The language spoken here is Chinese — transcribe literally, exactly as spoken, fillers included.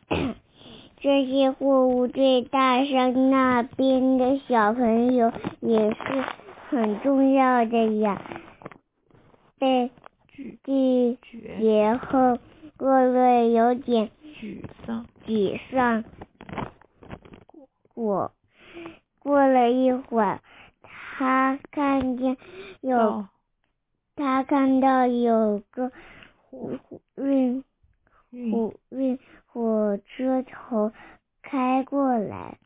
这些货物对大山那边的小朋友也是很重要的呀。被拒绝后，洛瑞有点沮丧。 沮丧。过过了一会儿，他看见有，他看到有个运运火车头开过来，